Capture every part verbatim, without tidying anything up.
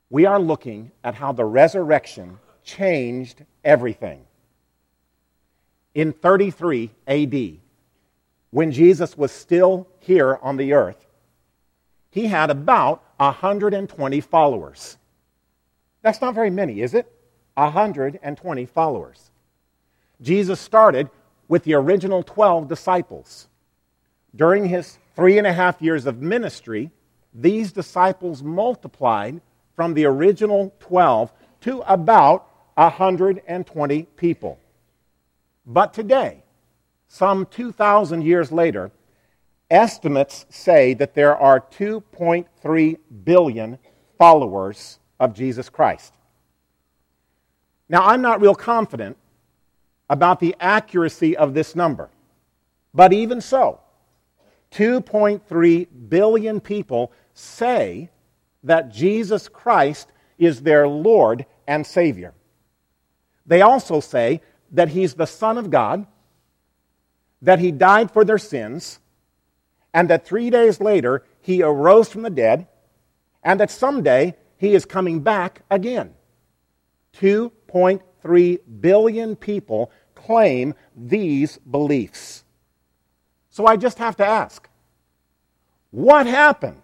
we are looking at how the resurrection changed everything. In thirty-three A D, when Jesus was still here on the earth, he had about one hundred twenty followers. That's not very many, is it? one hundred twenty followers. Jesus started with the original twelve disciples. During his three and a half years of ministry, these disciples multiplied from the original twelve to about one hundred twenty people. But today, some two thousand years later, estimates say that there are two point three billion followers of Jesus Christ. Now, I'm not real confident about the accuracy of this number, but even so, two point three billion people say that Jesus Christ is their Lord and Savior. They also say that He's the Son of God, that He died for their sins, and that three days later He arose from the dead, and that someday He is coming back again. two point three billion people claim these beliefs. So I just have to ask, what happened?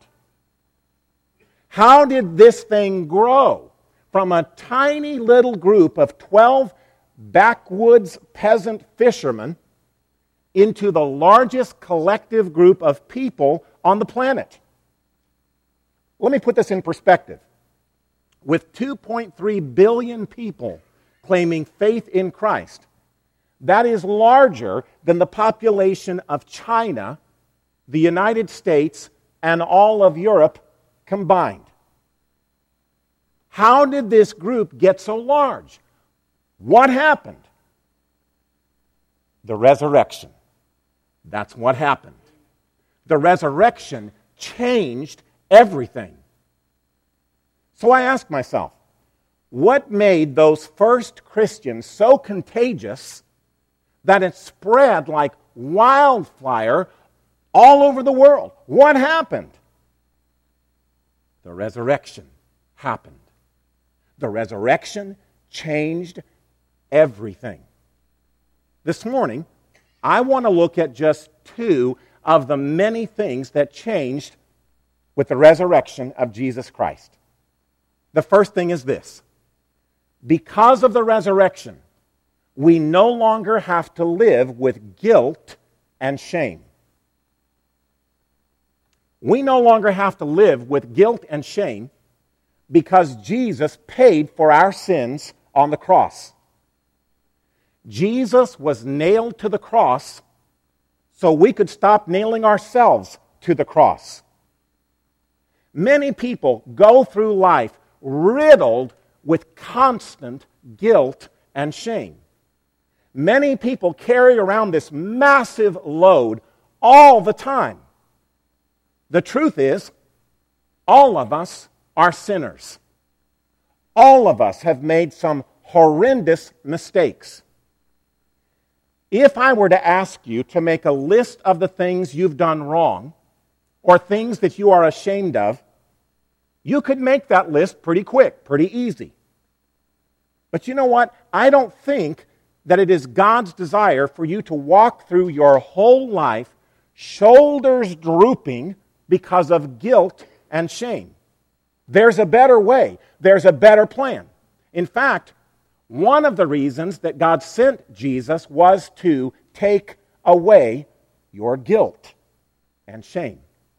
How did this thing grow from a tiny little group of twelve backwoods peasant fishermen into the largest collective group of people on the planet? Let me put this in perspective. With two point three billion people claiming faith in Christ, that is larger than the population of China, the United States, and all of Europe combined. How did this group get so large? What happened? The resurrection. That's what happened. The resurrection changed everything. So I ask myself, what made those first Christians so contagious that it spread like wildfire all over the world? What happened? The resurrection happened. The resurrection changed everything. This morning, I want to look at just two of the many things that changed with the resurrection of Jesus Christ. The first thing is this. Because of the resurrection, we no longer have to live with guilt and shame. We no longer have to live with guilt and shame because Jesus paid for our sins on the cross. Jesus was nailed to the cross so we could stop nailing ourselves to the cross. Many people go through life riddled with constant guilt and shame. Many people carry around this massive load all the time. The truth is, all of us are sinners. All of us have made some horrendous mistakes. If I were to ask you to make a list of the things you've done wrong, or things that you are ashamed of, you could make that list pretty quick, pretty easy. But you know what? I don't think that it is God's desire for you to walk through your whole life shoulders drooping because of guilt and shame. There's a better way. There's a better plan. In fact, one of the reasons that God sent Jesus was to take away your guilt and shame.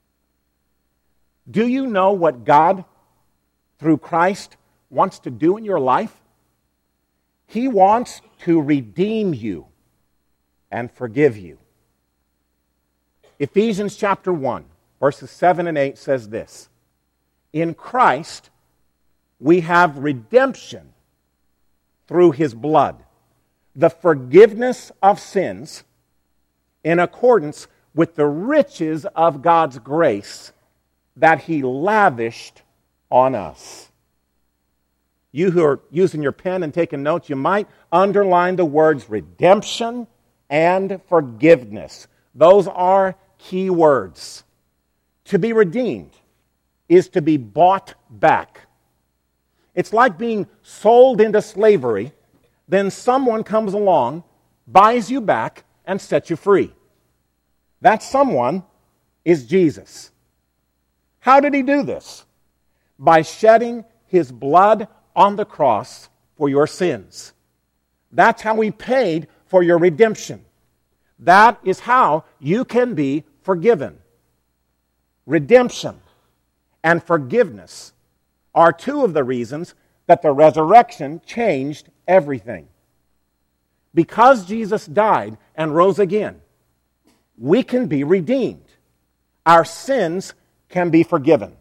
Do you know what God, through Christ, wants to do in your life? He wants to redeem you and forgive you. Ephesians chapter one, verses seven and eight says this: in Christ we have redemption through His blood, the forgiveness of sins in accordance with the riches of God's grace that He lavished on us. You who are using your pen and taking notes, you might underline the words redemption and forgiveness. Those are key words. To be redeemed is to be bought back. It's like being sold into slavery, then someone comes along, buys you back, and sets you free. That someone is Jesus. How did he do this? By shedding his blood on the cross for your sins. That's how he paid for your redemption. That is how you can be forgiven. Redemption and forgiveness are two of the reasons that the resurrection changed everything. Because Jesus died and rose again, we can be redeemed. Our sins can be forgiven.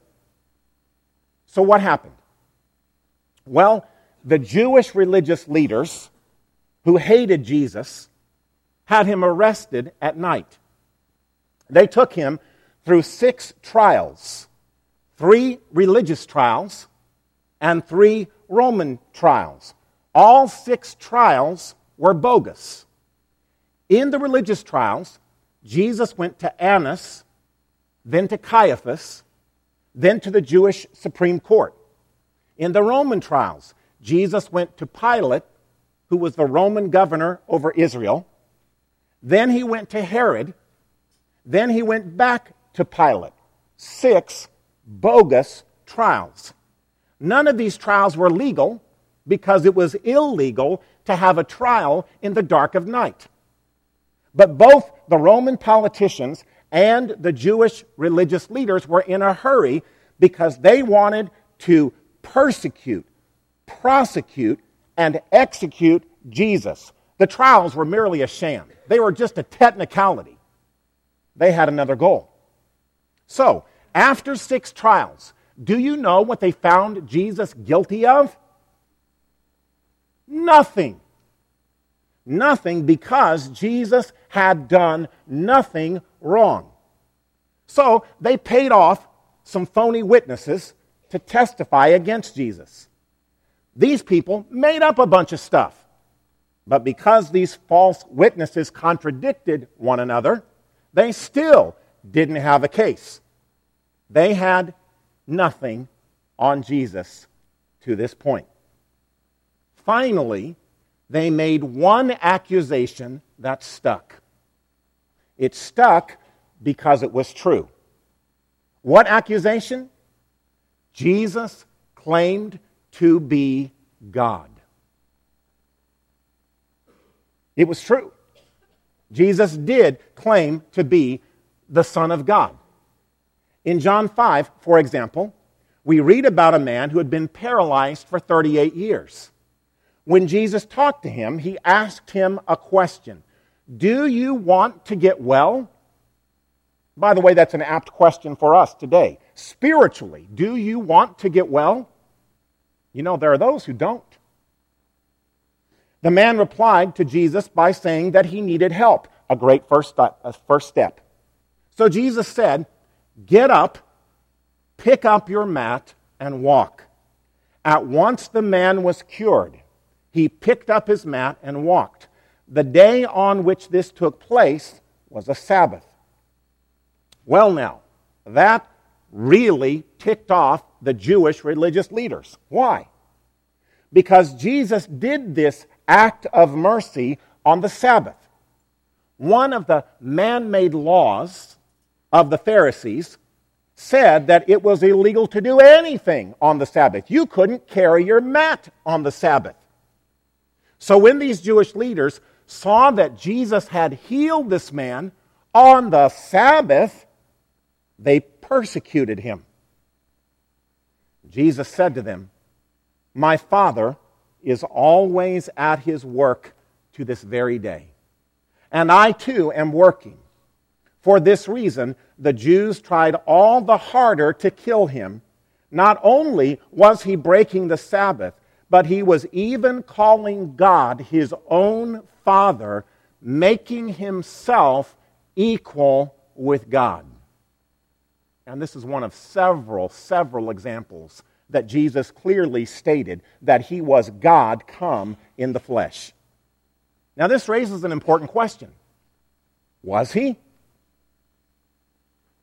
So what happened? Well, the Jewish religious leaders who hated Jesus had him arrested at night. They took him through six trials, three religious trials and three Roman trials. All six trials were bogus. In the religious trials, Jesus went to Annas, then to Caiaphas, then to the Jewish Supreme Court. In the Roman trials, Jesus went to Pilate, who was the Roman governor over Israel. Then he went to Herod. Then he went back to Pilate. Six bogus trials. None of these trials were legal because it was illegal to have a trial in the dark of night. But both the Roman politicians and the Jewish religious leaders were in a hurry because they wanted to persecute, prosecute, and execute Jesus. The trials were merely a sham. They were just a technicality. They had another goal. So, after six trials, do you know what they found Jesus guilty of? Nothing. Nothing, because Jesus had done nothing wrong. So, they paid off some phony witnesses to testify against Jesus. These people made up a bunch of stuff. But because these false witnesses contradicted one another, they still didn't have a case. They had nothing on Jesus to this point. Finally, they made one accusation that stuck. It stuck because it was true. What accusation? Jesus claimed to be God. It was true. Jesus did claim to be the Son of God. In John five, for example, we read about a man who had been paralyzed for thirty-eight years. When Jesus talked to him, he asked him a question. Do you want to get well? By the way, that's an apt question for us today. Spiritually, do you want to get well? You know, there are those who don't. The man replied to Jesus by saying that he needed help, a great first step. A first step. So Jesus said, get up, pick up your mat, and walk. At once the man was cured. He picked up his mat and walked. The day on which this took place was a Sabbath. Well now, that really ticked off the Jewish religious leaders. Why? Because Jesus did this act of mercy on the Sabbath. One of the man-made laws of the Pharisees said that it was illegal to do anything on the Sabbath. You couldn't carry your mat on the Sabbath. So when these Jewish leaders saw that Jesus had healed this man on the Sabbath, they persecuted him. Jesus said to them, my Father is always at his work to this very day, and I too am working. For this reason, the Jews tried all the harder to kill him. Not only was he breaking the Sabbath, but he was even calling God his own Father, making himself equal with God. And this is one of several, several examples that Jesus clearly stated that he was God come in the flesh. Now this raises an important question. Was he?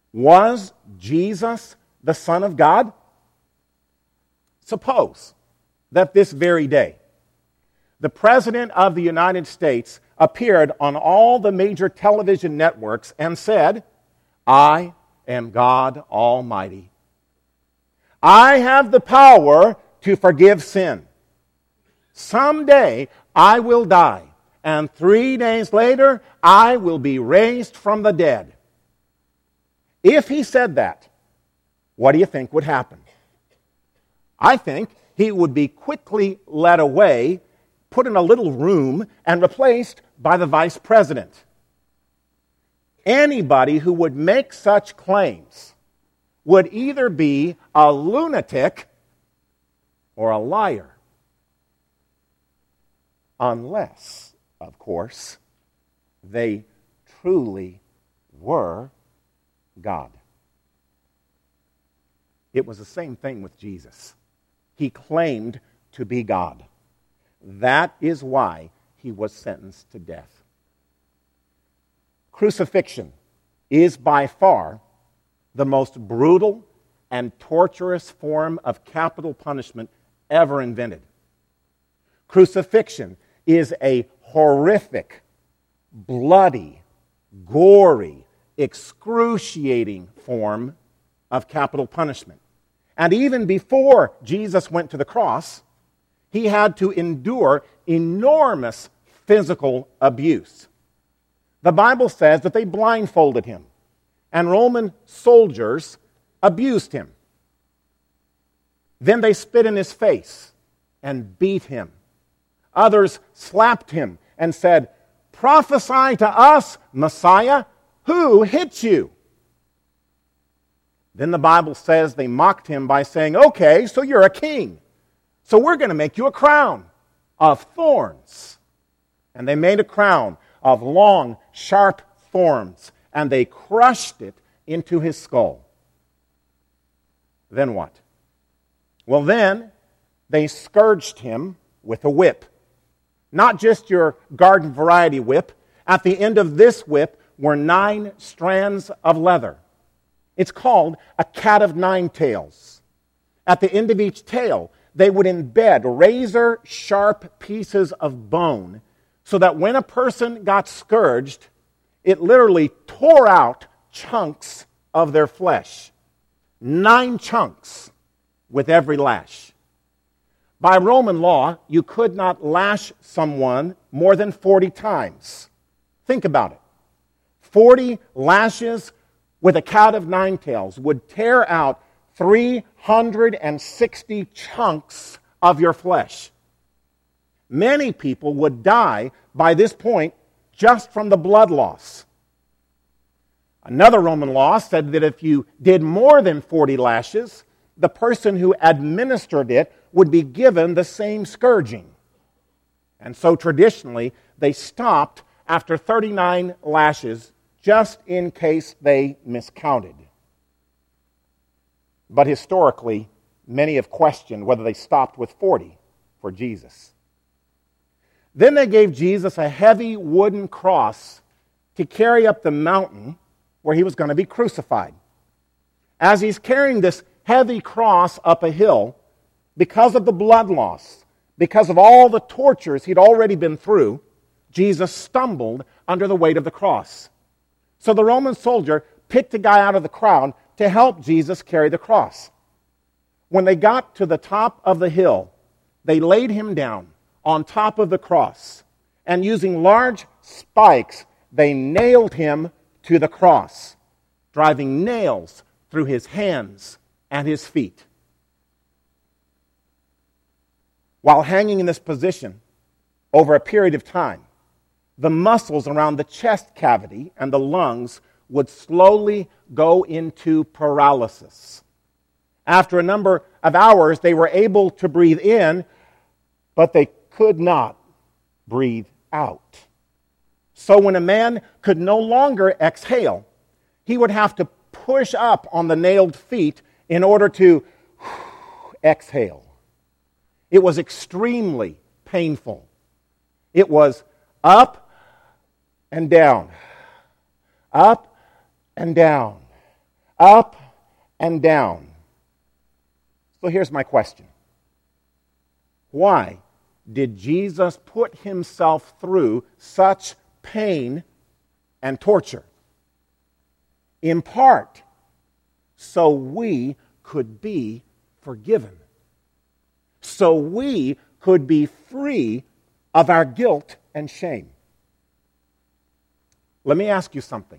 Was Jesus the Son of God? Suppose, that this very day, the President of the United States appeared on all the major television networks and said, "I am God Almighty. I have the power to forgive sin. Someday I will die, and three days later I will be raised from the dead." If he said that, what do you think would happen? I think he would be quickly led away, put in a little room, and replaced by the vice president. Anybody who would make such claims would either be a lunatic or a liar. Unless, of course, they truly were God. It was the same thing with Jesus. He claimed to be God. That is why he was sentenced to death. Crucifixion is by far the most brutal and torturous form of capital punishment ever invented. Crucifixion is a horrific, bloody, gory, excruciating form of capital punishment. And even before Jesus went to the cross, he had to endure enormous physical abuse. The Bible says that they blindfolded him, and Roman soldiers abused him. Then they spit in his face and beat him. Others slapped him and said, "Prophesy to us, Messiah, who hit you?" Then the Bible says they mocked him by saying, "Okay, so you're a king. So we're going to make you a crown of thorns." And they made a crown of long, sharp thorns, and they crushed it into his skull. Then what? Well, then they scourged him with a whip. Not just your garden variety whip. At the end of this whip were nine strands of leather. It's called a cat of nine tails. At the end of each tail, they would embed razor-sharp pieces of bone so that when a person got scourged, it literally tore out chunks of their flesh. Nine chunks with every lash. By Roman law, you could not lash someone more than forty times. Think about it. forty lashes with a cat of nine tails would tear out three hundred sixty chunks of your flesh. Many people would die by this point just from the blood loss. Another Roman law said that if you did more than forty lashes, the person who administered it would be given the same scourging. And so traditionally, they stopped after thirty-nine lashes just in case they miscounted. But historically, many have questioned whether they stopped with forty for Jesus. Then they gave Jesus a heavy wooden cross to carry up the mountain where he was going to be crucified. As he's carrying this heavy cross up a hill, because of the blood loss, because of all the tortures he'd already been through, Jesus stumbled under the weight of the cross. So the Roman soldier picked a guy out of the crowd to help Jesus carry the cross. When they got to the top of the hill, they laid him down on top of the cross, and using large spikes, they nailed him to the cross, driving nails through his hands and his feet. While hanging in this position over a period of time, the muscles around the chest cavity and the lungs would slowly go into paralysis. After a number of hours, they were able to breathe in, but they could not breathe out. So when a man could no longer exhale, he would have to push up on the nailed feet in order to exhale. It was extremely painful. It was up and down, up and down, up and down. And down. So here's my question. Why did Jesus put himself through such pain and torture? In part, so we could be forgiven. So we could be free of our guilt and shame. Let me ask you something.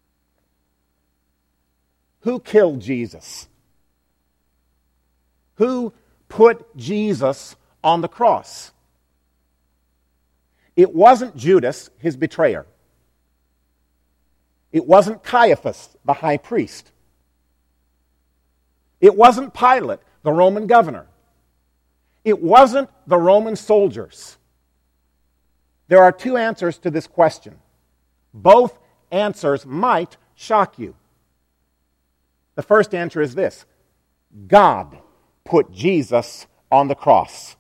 Who killed Jesus? Who put Jesus on the cross? It wasn't Judas, his betrayer. It wasn't Caiaphas, the high priest. It wasn't Pilate, the Roman governor. It wasn't the Roman soldiers. There are two answers to this question. Both answers might shock you. The first answer is this: God put Jesus on the cross.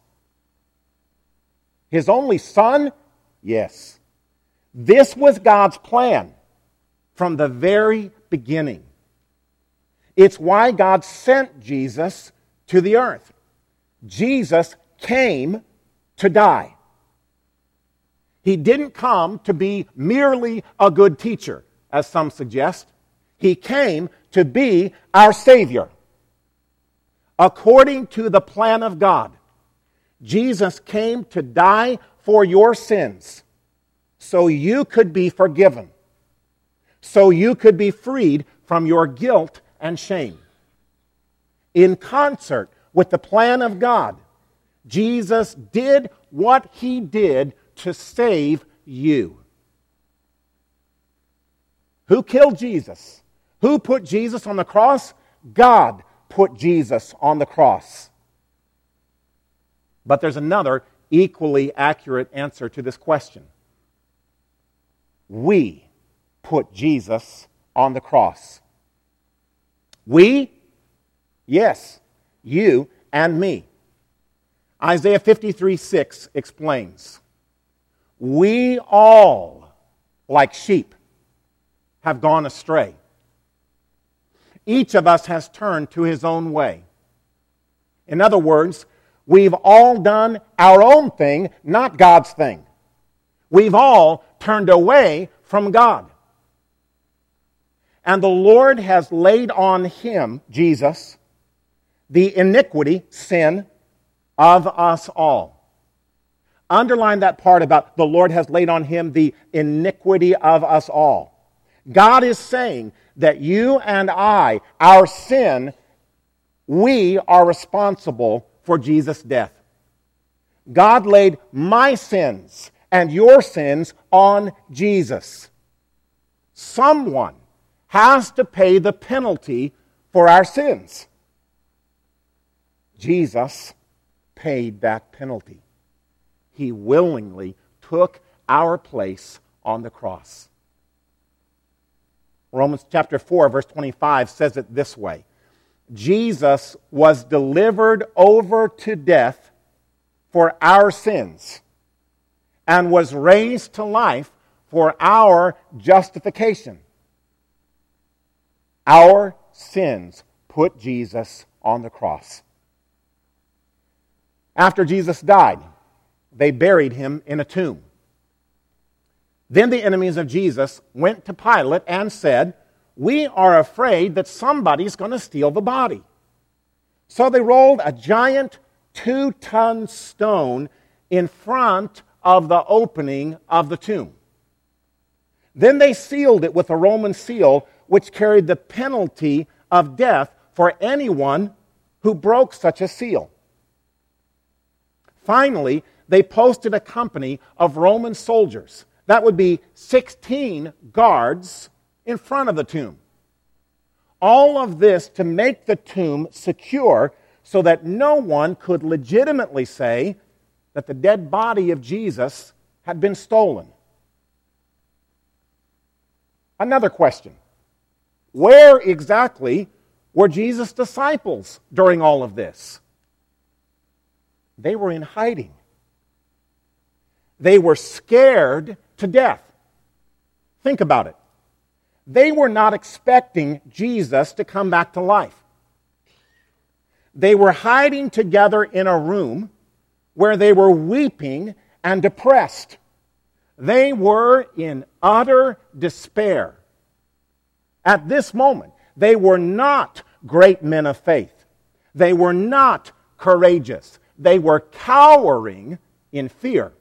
His only Son? Yes. This was God's plan from the very beginning. It's why God sent Jesus to the earth. Jesus came to die. He didn't come to be merely a good teacher, as some suggest. He came to be our Savior. According to the plan of God, Jesus came to die for your sins so you could be forgiven, so you could be freed from your guilt and shame. In concert with the plan of God, Jesus did what he did to save you. Who killed Jesus? Who put Jesus on the cross? God put Jesus on the cross. But there's another equally accurate answer to this question. We put Jesus on the cross. We? Yes, you and me. Isaiah fifty-three six explains, we all, like sheep, have gone astray. Each of us has turned to his own way. In other words, we've all done our own thing, not God's thing. We've all turned away from God. And the Lord has laid on him, Jesus, the iniquity, sin, of us all. Underline that part about the Lord has laid on him the iniquity of us all. God is saying that you and I, our sin, we are responsible for Jesus' death. God laid my sins and your sins on Jesus. Someone has to pay the penalty for our sins. Jesus paid that penalty. He willingly took our place on the cross. Romans chapter four, verse twenty-five says it this way. Jesus was delivered over to death for our sins and was raised to life for our justification. Our sins put Jesus on the cross. After Jesus died, they buried him in a tomb. Then the enemies of Jesus went to Pilate and said, we are afraid that somebody's going to steal the body. So they rolled a giant two-ton stone in front of the opening of the tomb. Then they sealed it with a Roman seal, which carried the penalty of death for anyone who broke such a seal. Finally, they posted a company of Roman soldiers. That would be sixteen guards in front of the tomb. All of this to make the tomb secure so that no one could legitimately say that the dead body of Jesus had been stolen. Another question. Where exactly were Jesus' disciples during all of this? They were in hiding. They were scared to death. Think about it. They were not expecting Jesus to come back to life. They were hiding together in a room where they were weeping and depressed. They were in utter despair. At this moment, they were not great men of faith. They were not courageous. They were cowering in fear.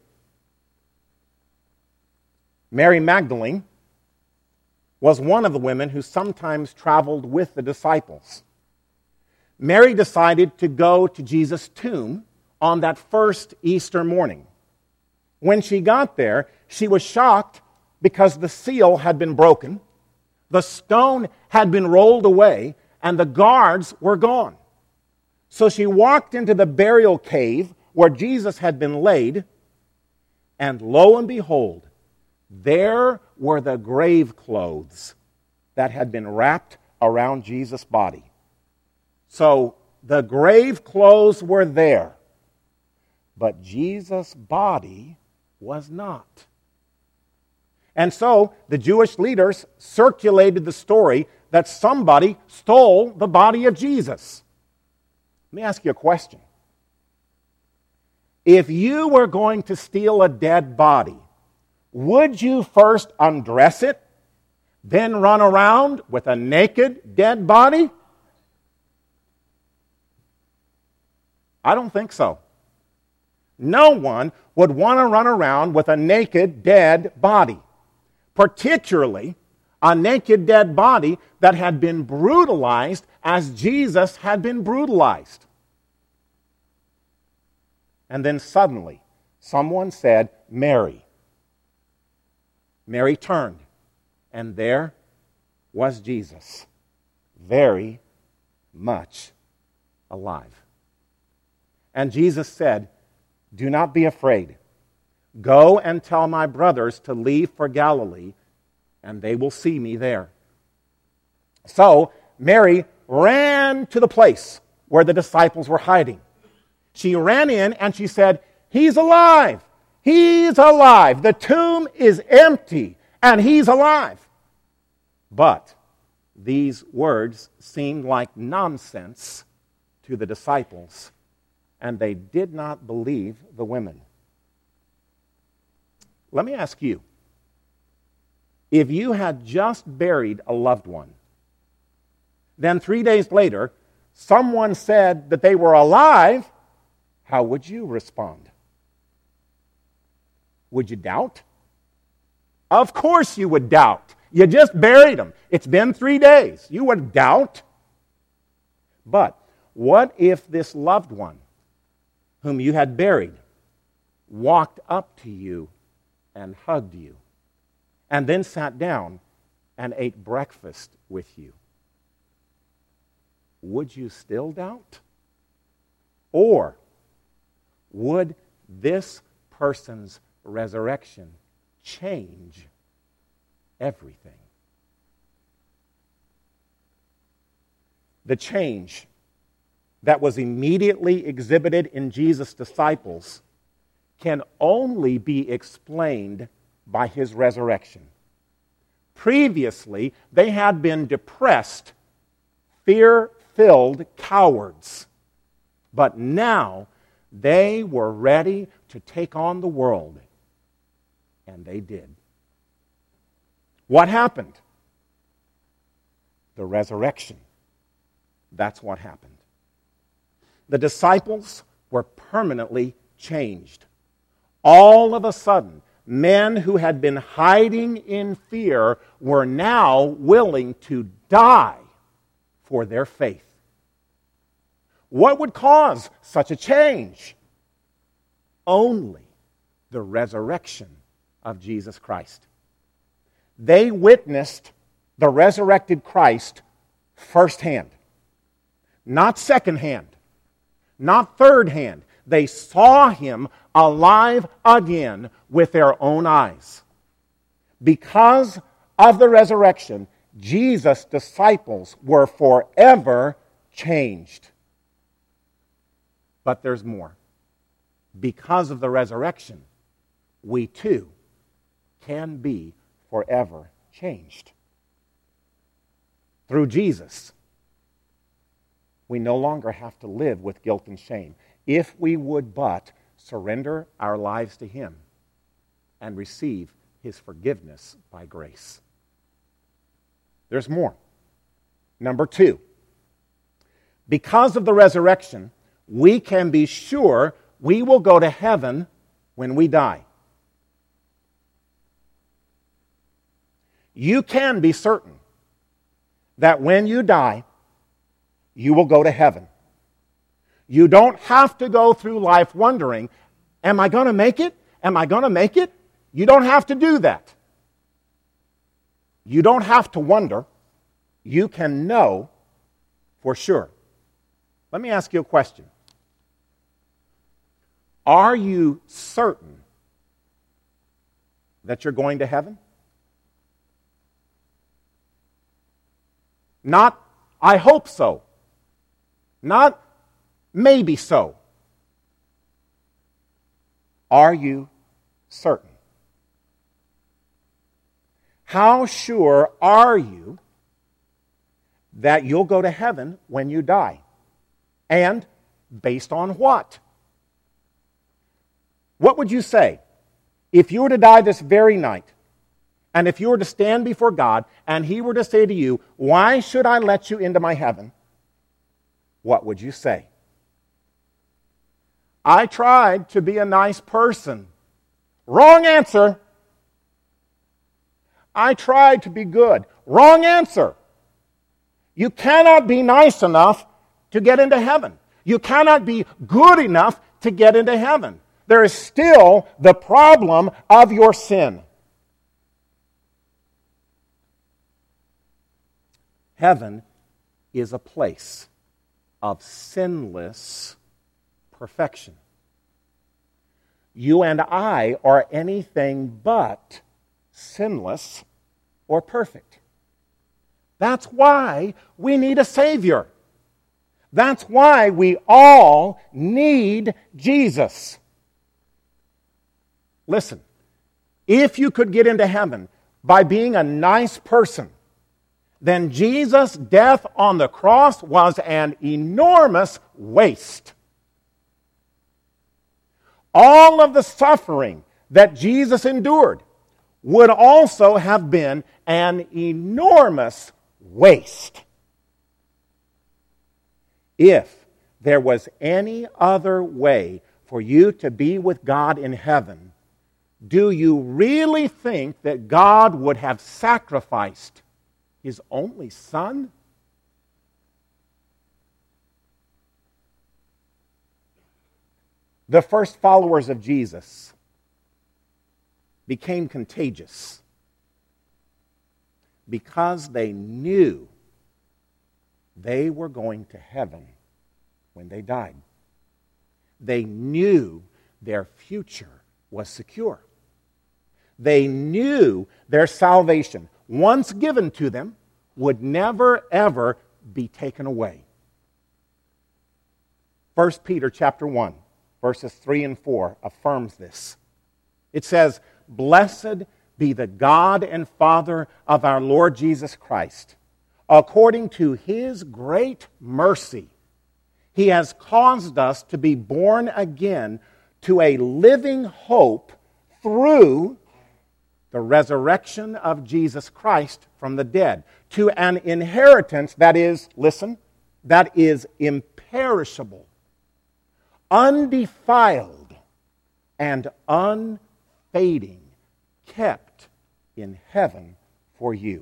Mary Magdalene was one of the women who sometimes traveled with the disciples. Mary decided to go to Jesus' tomb on that first Easter morning. When she got there, she was shocked because the seal had been broken, the stone had been rolled away, and the guards were gone. So she walked into the burial cave where Jesus had been laid, and lo and behold, there were the grave clothes that had been wrapped around Jesus' body. So the grave clothes were there, but Jesus' body was not. And so the Jewish leaders circulated the story that somebody stole the body of Jesus. Let me ask you a question. If you were going to steal a dead body, would you first undress it, then run around with a naked dead body? I don't think so. No one would want to run around with a naked dead body, particularly a naked dead body that had been brutalized as Jesus had been brutalized. And then suddenly, someone said, Mary. Mary turned, and there was Jesus, very much alive. And Jesus said, do not be afraid. Go and tell my brothers to leave for Galilee, and they will see me there. So Mary ran to the place where the disciples were hiding. She ran in and she said, he's alive! He's alive! The tomb is empty, and he's alive! But these words seemed like nonsense to the disciples, and they did not believe the women. Let me ask you, if you had just buried a loved one, then three days later, someone said that they were alive, how would you respond? Would you doubt? Of course you would doubt. You just buried them. It's been three days. You would doubt. But what if this loved one whom you had buried walked up to you and hugged you, and then sat down and ate breakfast with you? Would you still doubt? Or would this person's resurrection change everything? The change that was immediately exhibited in Jesus' disciples can only be explained by his resurrection. Previously, they had been depressed, fear-filled cowards. But now, they were ready to take on the world. And they did. What happened? The resurrection. That's what happened. The disciples were permanently changed. All of a sudden, men who had been hiding in fear were now willing to die for their faith. What would cause such a change? Only the resurrection of Jesus Christ. They witnessed the resurrected Christ firsthand, not secondhand, not third hand. They saw him alive again with their own eyes. Because of the resurrection, Jesus' disciples were forever changed. But there's more. Because of the resurrection, we too can be forever changed. Through Jesus, we no longer have to live with guilt and shame, if we would but surrender our lives to Him and receive His forgiveness by grace. There's more. Number two, because of the resurrection, we can be sure we will go to heaven when we die. You can be certain that when you die, you will go to heaven. You don't have to go through life wondering, am I going to make it? Am I going to make it? You don't have to do that. You don't have to wonder. You can know for sure. Let me ask you a question. Are you certain that you're going to heaven? Not, I hope so. Not, maybe so. Are you certain? How sure are you that you'll go to heaven when you die? And based on what? What would you say if you were to die this very night, and if you were to stand before God, and He were to say to you, why should I let you into my heaven? What would you say? I tried to be a nice person. Wrong answer. I tried to be good. Wrong answer. You cannot be nice enough to get into heaven. You cannot be good enough to get into heaven. There is still the problem of your sin. Heaven is a place of sinless perfection. You and I are anything but sinless or perfect. That's why we need a Savior. That's why we all need Jesus. Listen, if you could get into heaven by being a nice person, then Jesus' death on the cross was an enormous waste. All of the suffering that Jesus endured would also have been an enormous waste. If there was any other way for you to be with God in heaven, do you really think that God would have sacrificed His only Son? The first followers of Jesus became contagious because they knew they were going to heaven when they died. They knew their future was secure. They knew their salvation, once given to them, would never, ever be taken away. First Peter chapter one, verses three and four affirms this. It says, "Blessed be the God and Father of our Lord Jesus Christ. According to His great mercy, He has caused us to be born again to a living hope through the resurrection of Jesus Christ from the dead, to an inheritance that is, listen, that is imperishable, undefiled, and unfading, kept in heaven for you."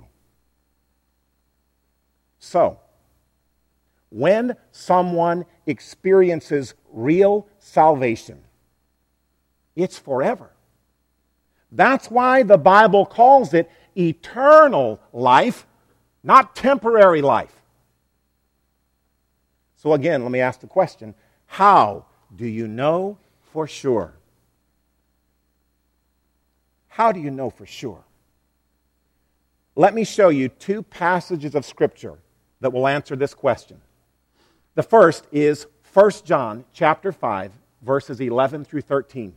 So, when someone experiences real salvation, it's forever. That's why the Bible calls it eternal life, not temporary life. So again, let me ask the question, how do you know for sure? How do you know for sure? Let me show you two passages of Scripture that will answer this question. The first is First John chapter five, verses eleven through thirteen.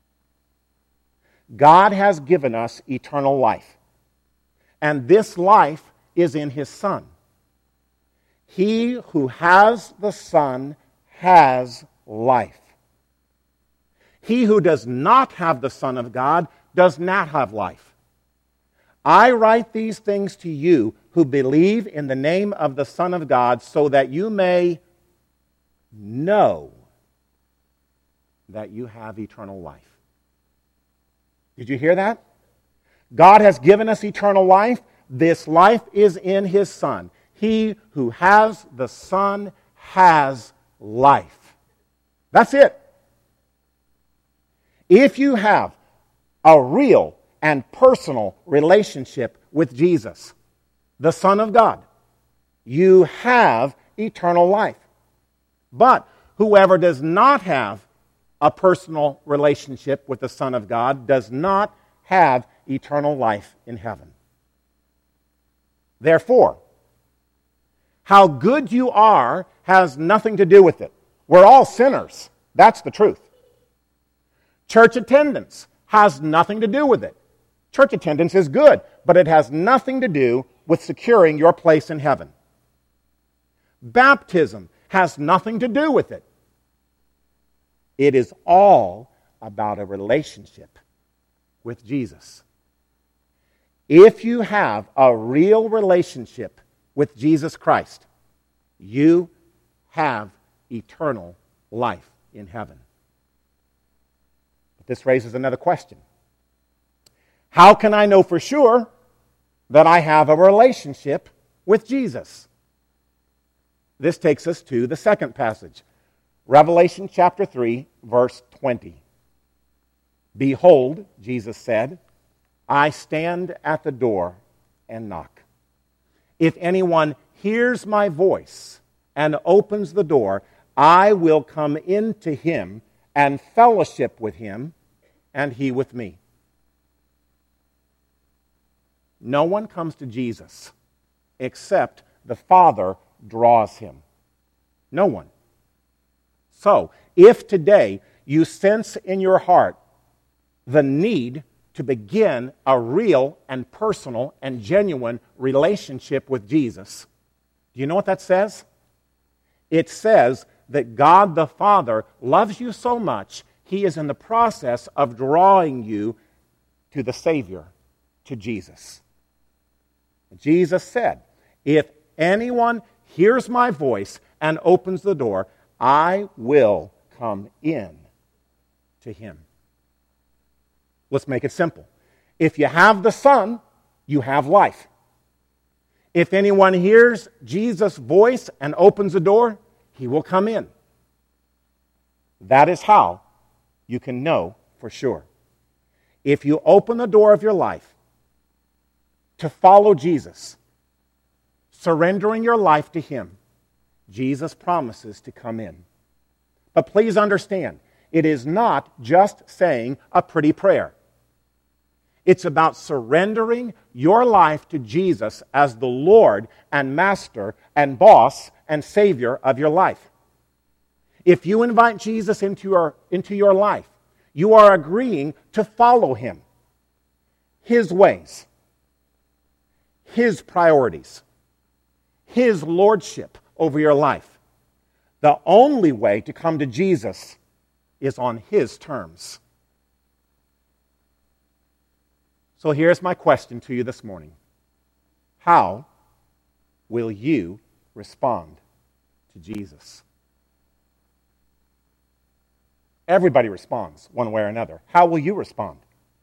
God has given us eternal life, and this life is in His Son. He who has the Son has life. He who does not have the Son of God does not have life. I write these things to you who believe in the name of the Son of God, so that you may know that you have eternal life. Did you hear that? God has given us eternal life. This life is in His Son. He who has the Son has life. That's it. If you have a real and personal relationship with Jesus, the Son of God, you have eternal life. But whoever does not have a personal relationship with the Son of God does not have eternal life in heaven. Therefore, how good you are has nothing to do with it. We're all sinners. That's the truth. Church attendance has nothing to do with it. Church attendance is good, but it has nothing to do with securing your place in heaven. Baptism has nothing to do with it. It is all about a relationship with Jesus. If you have a real relationship with Jesus Christ, you have eternal life in heaven. But this raises another question. How can I know for sure that I have a relationship with Jesus? This takes us to the second passage. Revelation chapter three, verse twenty. Behold, Jesus said, I stand at the door and knock. If anyone hears my voice and opens the door, I will come into him and fellowship with him, and he with me. No one comes to Jesus except the Father draws him. No one. So, if today you sense in your heart the need to begin a real and personal and genuine relationship with Jesus, do you know what that says? It says that God the Father loves you so much, He is in the process of drawing you to the Savior, to Jesus. Jesus said, if anyone hears my voice and opens the door, I will come in to him. Let's make it simple. If you have the Son, you have life. If anyone hears Jesus' voice and opens the door, he will come in. That is how you can know for sure. If you open the door of your life to follow Jesus, surrendering your life to Him, Jesus promises to come in. But please understand, it is not just saying a pretty prayer. It's about surrendering your life to Jesus as the Lord and Master and Boss and Savior of your life. If you invite Jesus into your, into your life, you are agreeing to follow Him, His ways, His priorities, His lordship over your life. The only way to come to Jesus is on His terms. So here's my question to you this morning. How will you respond to Jesus? Everybody responds one way or another. How will you respond?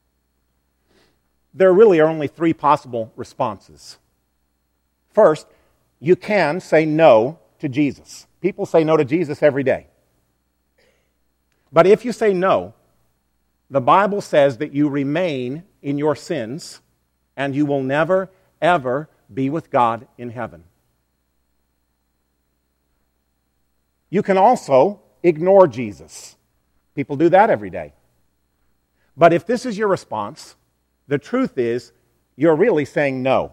There really are only three possible responses. First, you can say no to Jesus. People say no to Jesus every day. But if you say no, the Bible says that you remain in your sins and you will never, ever be with God in heaven. You can also ignore Jesus. People do that every day. But if this is your response, the truth is you're really saying no.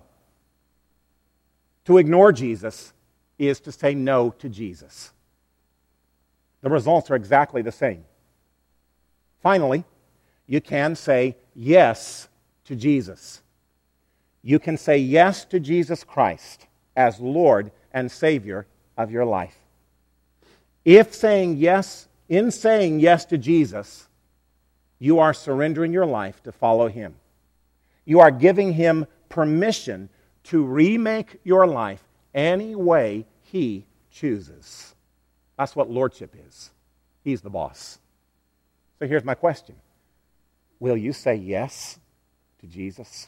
To ignore Jesus is to say no to Jesus. The results are exactly the same. Finally, you can say yes to Jesus. You can say yes to Jesus Christ as Lord and Savior of your life. If saying yes, in saying yes to Jesus, you are surrendering your life to follow him. You are giving him permission to remake your life any way he chooses. That's what lordship is. He's the boss. So here's my question. Will you say yes to Jesus?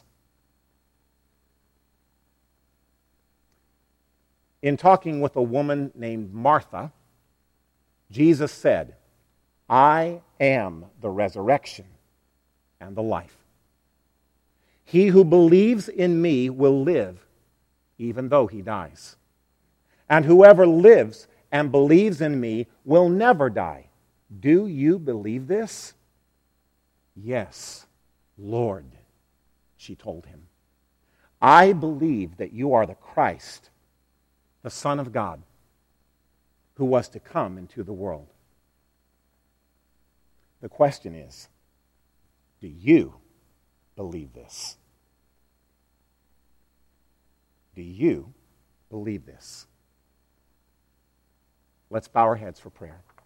In talking with a woman named Martha, Jesus said, I am the resurrection and the life. He who believes in me will live even though he dies. And whoever lives and believes in me will never die. Do you believe this? Yes, Lord, she told him. I believe that you are the Christ, the Son of God, who was to come into the world. The question is, do you believe this? Do you believe this? Let's bow our heads for prayer.